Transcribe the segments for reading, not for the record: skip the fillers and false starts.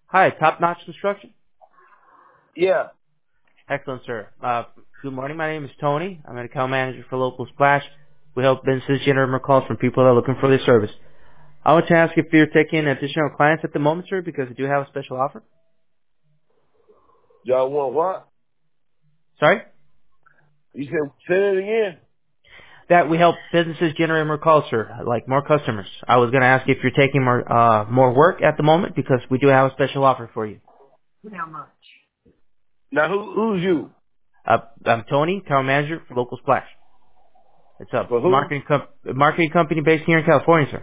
Hi, Top Notch Construction. Yeah. Excellent, sir. Good morning. My name is Tony. I'm an account manager for Local Splash. We help businesses generate more calls from people that are looking for their service. I want to ask if you're taking additional clients at the moment, sir, because we do have a special offer. Y'all want what? Sorry? You said, say it again? That we help businesses generate more calls, sir, like more customers. I was going to ask if you're taking more work at the moment because we do have a special offer for you. Now, who's you? I'm Tony, account manager for Local Splash. It's a For who? marketing company based here in California, sir.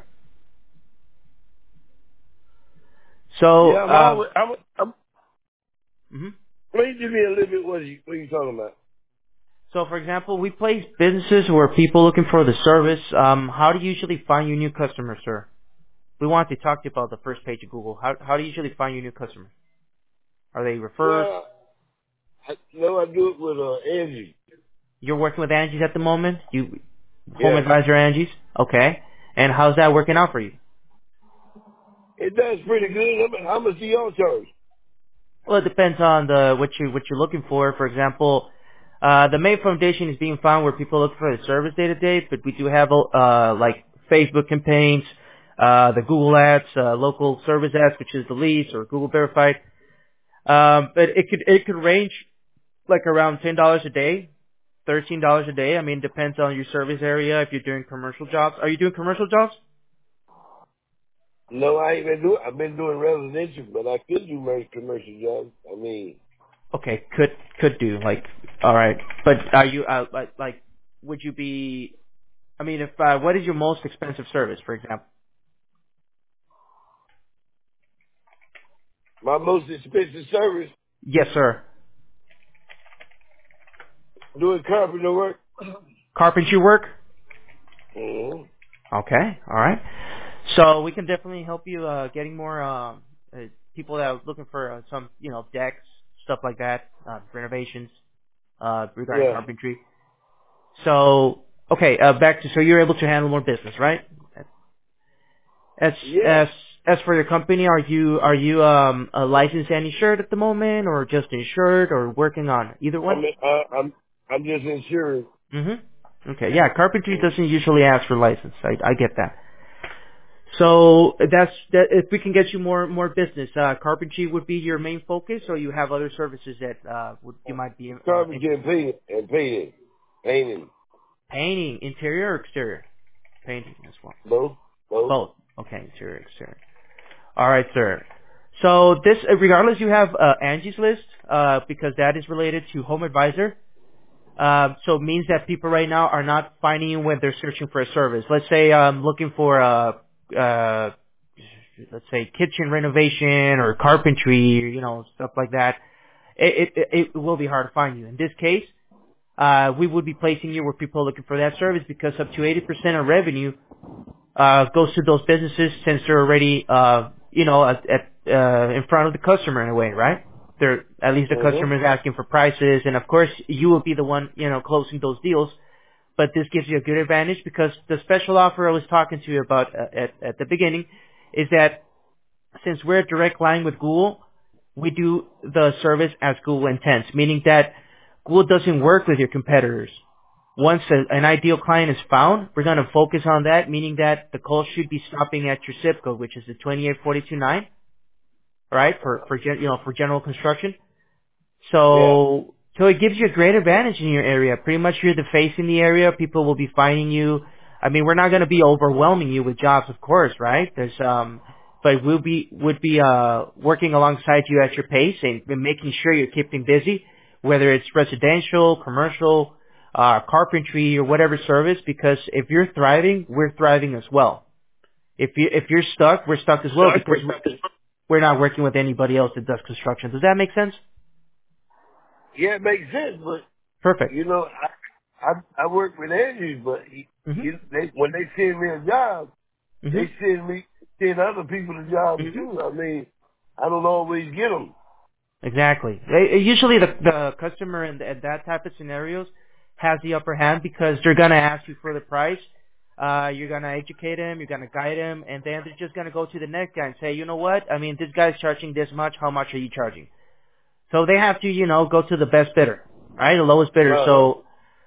So, Yeah, I'm always, I'm, mhm. please give me a little bit what you talking about. So, for example, we place businesses who are people looking for the service. How do you usually find your new customers, sir? We want to talk to you about the first page of Google. How do you usually find your new customers? Are they refers? Well, I do it with, Angie. You're working with Angie's at the moment? You home Yeah. advisor Angie's? Okay. And how's that working out for you? It does pretty good. How much do y'all charge? Well, it depends on what you're looking for. For example, the main foundation is being found where people look for the service day to day, but we do have like Facebook campaigns, the Google ads, local service ads, which is the leads or Google verified. But it could range like around $10 a day, $13 a day. I mean, depends on your service area. If you're doing commercial jobs, are you doing commercial jobs? No, I ain't been doing, I've been doing residential, but I could do most commercial jobs. I mean, Okay, could do like all right. But are you like would you be? I mean, if what is your most expensive service, for example? my most expensive service, Yes, sir. doing carpenter work. Carpentry work. Mm-hmm. Okay, all right. So we can definitely help you getting more people that are looking for some decks, stuff like that, renovations regarding Yeah. carpentry. So okay, back to so you're able to handle more business, right? As Yeah. as as for your company, are you a licensed and insured at the moment, or just insured, or working on either I one? mean, I'm just insured. Mm-hmm. Okay, yeah, carpentry Mm. doesn't usually ask for license. I get that. So that's that. If we can get you more business, carpentry would be your main focus, or you have other services that you might be Carpentry and interested. painting. Painting, interior or exterior? Painting as well. Both. Both. Okay, interior, exterior. All right, sir. So this, regardless, you have Angie's List because that is related to Home Advisor. So it means that people right now are not finding you when they're searching for a service. Let's say looking for uh, let's say kitchen renovation or carpentry, stuff like that. It will be hard to find you. In this case, we would be placing you where people are looking for that service because up to 80% of revenue goes to those businesses since they're already, in front of the customer in a way, right? They're, at least the Mm-hmm. customer is asking for prices, and of course, you will be the one, closing those deals. But this gives you a good advantage because the special offer I was talking to you about at the beginning is that since we're a direct line with Google, we do the service as Google intends, meaning that Google doesn't work with your competitors. Once an ideal client is found, we're going to focus on that, meaning that the call should be stopping at your zip code, which is the 28429, right? For general construction. Yeah. So it gives you a great advantage in your area. Pretty much you're the face in the area. People will be finding you. I mean, we're not going to be overwhelming you with jobs, of course, right? But would be working alongside you at your pace and making sure you're keeping busy, whether it's residential, commercial, carpentry, or whatever service. Because if you're thriving, we're thriving as well. If you're stuck, we're stuck as well because we're not working with anybody else that does construction. Does that make sense? Yeah, it makes sense, but Perfect. I work with Andrews, but Mhm. when they send me a job, they Mhm. send other people the jobs Mhm. too. I mean, I don't always get them. Exactly. Usually the customer in that type of scenarios has the upper hand because they're gonna ask you for the price. You're gonna educate him, you're gonna guide him, and then they're just gonna go to the next guy and say, you know what? I mean, this guy's charging this much. How much are you charging? So they have to, go to the best bidder, right? The lowest bidder. So,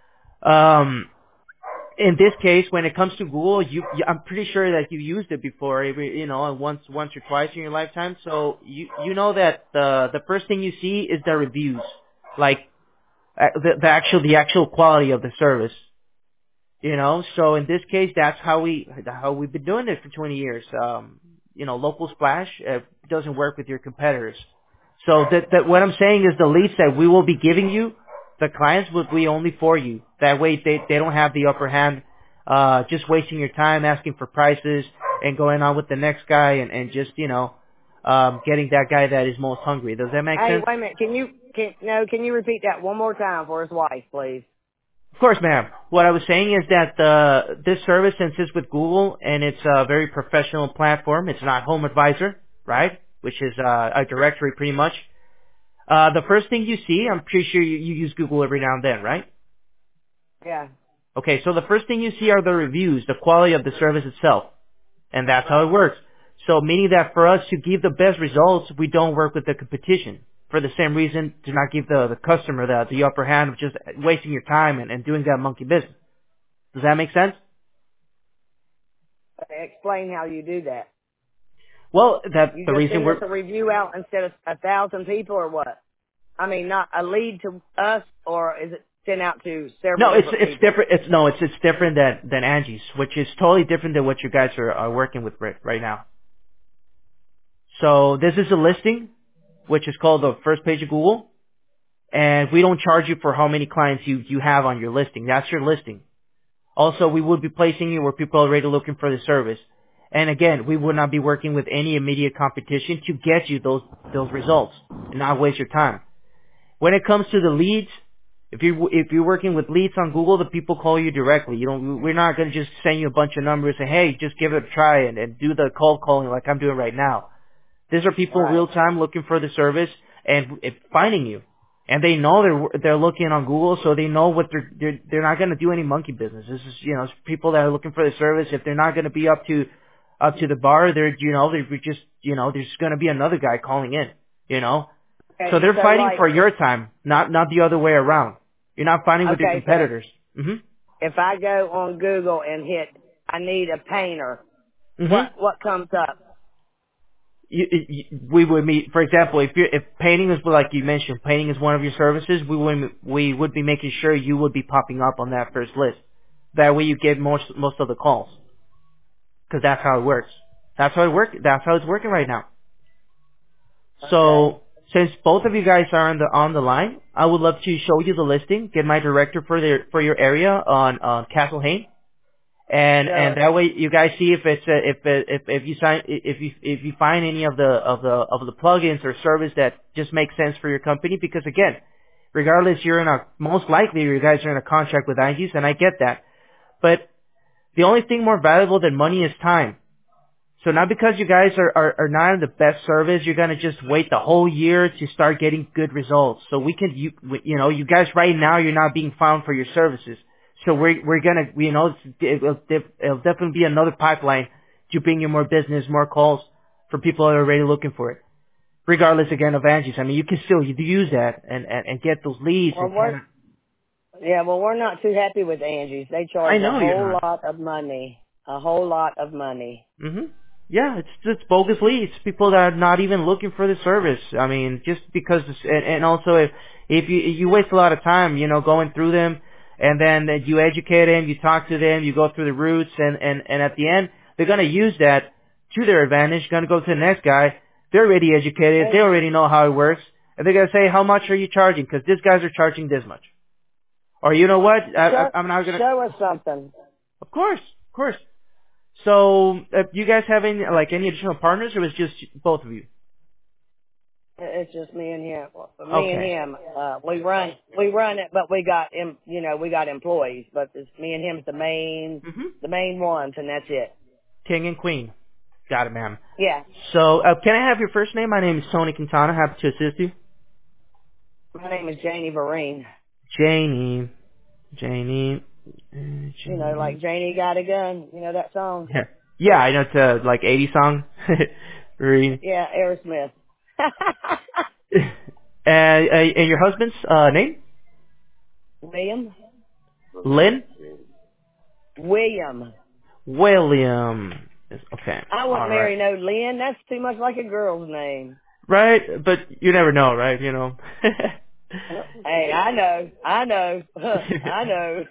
in this case, when it comes to Google, I'm pretty sure that you used it before, once or twice in your lifetime. So you know that the first thing you see is the reviews, like the actual quality of the service. So in this case, that's how we've been doing it for 20 years. Local splash doesn't work with your competitors. So that what I'm saying is the leads that we will be giving you, the clients will be only for you. That way they don't have the upper hand, just wasting your time asking for prices and going on with the next guy and just, getting that guy that is most hungry. Does that make sense? Hey, wait a minute. Can you repeat that one more time for his wife, please? Of course, ma'am. What I was saying is that this service, since it's with Google and it's a very professional platform, it's not Home Advisor, right? Which is a directory pretty much. The first thing you see, I'm pretty sure you use Google every now and then, right? Yeah. Okay, so the first thing you see are the reviews, the quality of the service itself. And that's how it works. So meaning that for us to give the best results, we don't work with the competition. For the same reason, to not give the customer the upper hand of just wasting your time and doing that monkey business. Does that make sense? Explain how you do that. Well, that's You the just reason send we're... us a review out instead of 1,000 people or what? I mean, not a lead to us, or is it sent out to several No, it's different people? different. It's different than Angie's, which is totally different than what you guys are working with right now. So this is a listing, which is called the first page of Google, and we don't charge you for how many clients you have on your listing. That's your listing. Also, we would be placing you where people are already looking for the service. And again, we would not be working with any immediate competition to get you those results and not waste your time. When it comes to the leads, if you're working with leads on Google, the people call you directly. We're not going to just send you a bunch of numbers and say, hey, just give it a try and do the cold calling like I'm doing right now. These are people in real time looking for the service and finding you. And they know they're looking on Google, so they know what they're not going to do any monkey business. This is, it's people that are looking for the service. If they're not going to be up to the bar, they're just, there's going to be another guy calling in, Okay, So they're fighting like, for your time, not the other way around. You're not fighting with your competitors. So if I go on Google and hit, I need a painter, what comes up? We would meet, for example, if painting is, like you mentioned, painting is one of your services, we would be making sure you would be popping up on that first list. That way you get most of the calls. Cause that's how it works. That's how it's working right now. Okay. So, since both of you guys are on the line, I would love to show you the listing, get my director for your area on Castle Hayne. And that way you guys see if it's if you find any of the plugins or service that just makes sense for your company, because again, regardless, most likely you guys are in a contract with Angie's, and I get that. But the only thing more valuable than money is time. So not because you guys are not in the best service, you're gonna just wait the whole year to start getting good results. So you guys right now, you're not being found for your services. So we're gonna, it'll definitely be another pipeline to bring you more business, more calls for people that are already looking for it. Regardless again of Angie's. I mean, you can still use that and get those leads. Well, we're not too happy with Angie's. They charge a whole lot of money. A whole lot of money. Yeah, it's bogus leads. People that are not even looking for the service. I mean, just because, and also if you waste a lot of time, going through them, and then you educate them, you talk to them, you go through the routes, and at the end, they're gonna use that to their advantage, gonna go to the next guy. They're already educated, they already know how it works, and they're gonna say, how much are you charging? Because these guys are charging this much. Or you know what? I'm not gonna... Show us something. Of course. So, you guys have any additional partners, or was it just both of you? It's just me and him. Me and him. We run it, but we got employees, but it's me and him's the main ones, and that's it. King and Queen. Got it, ma'am. Yeah. So, can I have your first name? My name is Tony Quintana. Happy to assist you. My name is Janie Vereen. Janie. You know, like Janie got a gun. You know that song? Yeah, yeah, I know it's a like 80 song. Very. Yeah, Aerosmith. And your husband's name? William. Lynn? William. William. Okay. I All wouldn't right. marry no Lynn. That's too much like a girl's name. Right, but you never know, right? You know. Hey, I know. I know.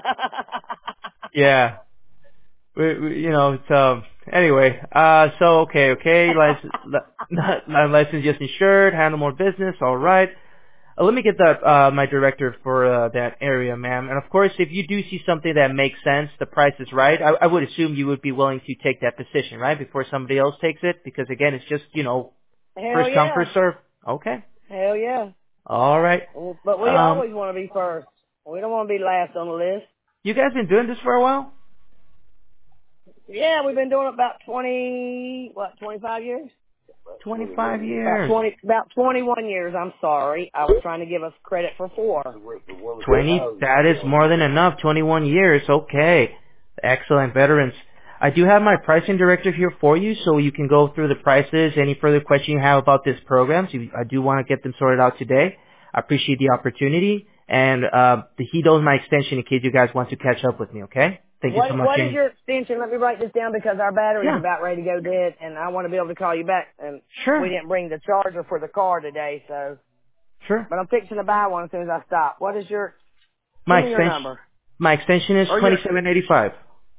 Yeah. You know, it's, anyway, so, okay, license just insured, handle more business, alright. Let me get that, my director for, that area, ma'am. And of course, if you do see something that makes sense, the price is right, I would assume you would be willing to take that position, right? Before somebody else takes it? Because again, it's just, you know, Hell first come, yeah. first serve. Okay. Hell yeah. Alright. But we always want to be first. We don't want to be last on the list. You guys been doing this for a while? Yeah, we've been doing it about 25 years? 25 years. About 21 years, I'm sorry. I was trying to give us credit for 4. 20, that is more than enough. 21 years, okay. Excellent, veterans. I do have my pricing director here for you, so you can go through the prices, any further question you have about this program. So I do want to get them sorted out today. I appreciate the opportunity, and he knows my extension in case you guys want to catch up with me, okay? Thank you so much, What is Jane. your extension? Let me write this down because our battery's Yeah. about ready to go dead, and I want to be able to call you back. And Sure. we didn't bring the charger for the car today, so. Sure. But I'm fixing to buy one as soon as I stop. What is your? My Give me your number. My extension is 2785.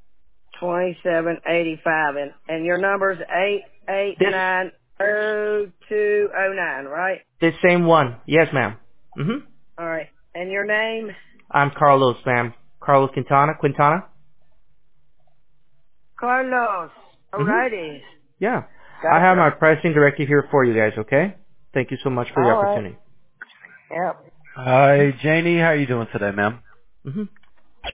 2785, and your number's 8890209, right? This same one. Yes, ma'am. Mm-hmm. All right. And your name? I'm Carlos, ma'am. Carlos Quintana. Carlos. Alrighty. Yeah. Gotcha. I have my pricing director here for you guys, okay? Thank you so much for the opportunity. Yep. Hi, Janie. How are you doing today, ma'am? Mm-hmm.